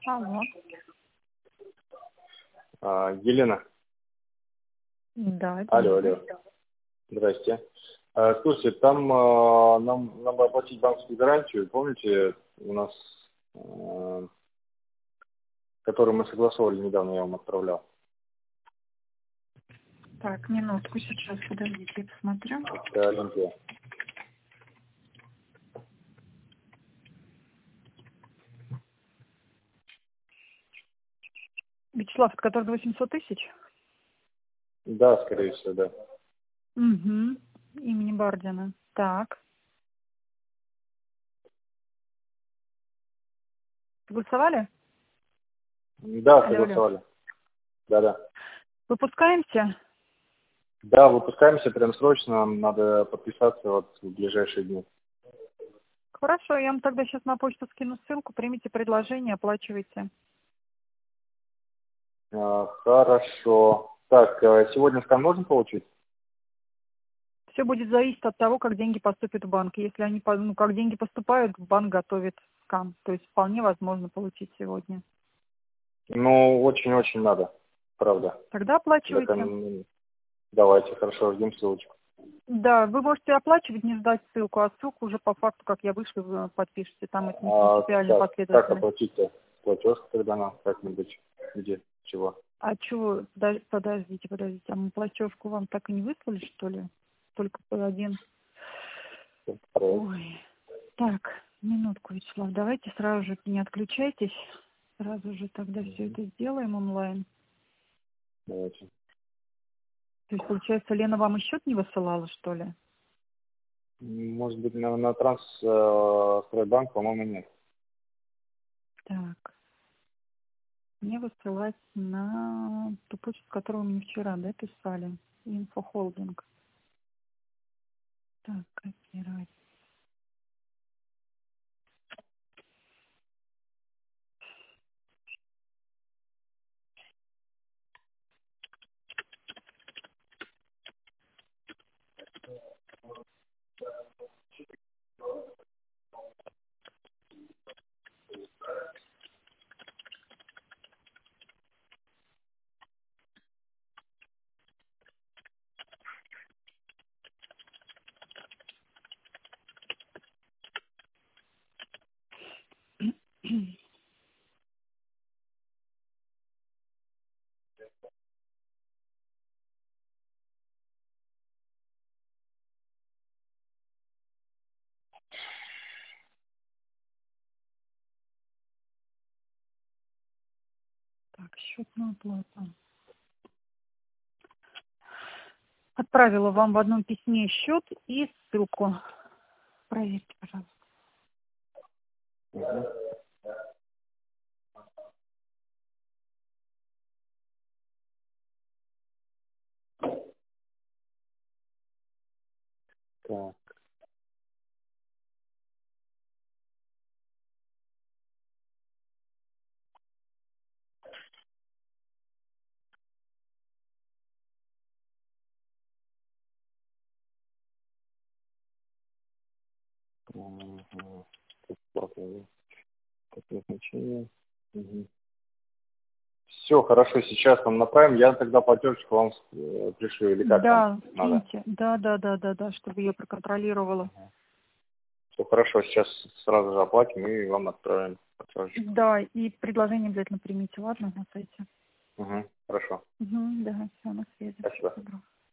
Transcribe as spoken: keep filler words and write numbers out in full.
Алло. А, Елена. Да, это Алло, я. алло. Здрасте. А, слушайте, там а, нам надо оплатить банковскую гарантию. Помните, у нас, а, которую мы согласовали недавно, я вам отправлял. Так, минутку сейчас, подождите, я посмотрю. Это Олимпия. Вячеслав, это который восемьсот тысяч? Да, скорее всего, да. Угу. Имени Бардина. Так. Согласовали? Да, Алло, алло. согласовали. Да, да. Выпускаемся? Да, выпускаемся прям срочно, нам надо подписаться вот в ближайшие дни. Хорошо, я вам тогда сейчас на почту скину ссылку, примите предложение, оплачивайте. А, хорошо. Так, а, сегодня скан можно получить? Все будет зависеть от того, как деньги поступят в банк. Если они, по- ну, как деньги поступают, банк готовит скан. То есть вполне возможно получить сегодня. Ну, очень-очень надо, правда. Тогда Да, оплачивайте. кон- давайте, хорошо, ждем ссылочку. Да, вы можете оплачивать, не ждать ссылку, а ссылку уже по факту, как я вышла, вы подпишете. Там это не А принципиально как, как последовательно. оплатить-то? Платеж тогда нам как-нибудь? Где? Чего? А чего? Подож- Подождите, подождите. А мы платежку вам так и не выслали, что ли? Только по один. Проект. Ой. Так, минутку, Вячеслав. Давайте сразу же не отключайтесь. Сразу же тогда все это сделаем онлайн. Давайте. То есть, получается, Лена вам и счет не высылала, что ли? Может быть, на, на Трансстройбанк, по-моему, нет. Так. Мне высылать на ту почту, которую вы мне вчера, да, писали? Инфохолдинг. Так, копировать. Так, счет на оплату. Отправила вам в одном письме счет и ссылку. Проверьте, пожалуйста. Угу. Так. Угу. Бесплатное, да? Такое значение. Угу. Все, хорошо, сейчас вам направим. Я тогда платежечку вам э, пришлю, или как там Да, надо? скиньте. Да, да, да, да, да, чтобы я проконтролировала. Все хорошо, сейчас сразу же оплатим и вам отправим платежечку. Да, и предложение обязательно примите, ладно, на сайте. Угу. Хорошо. Угу, да, все, на связи. Спасибо. Добро.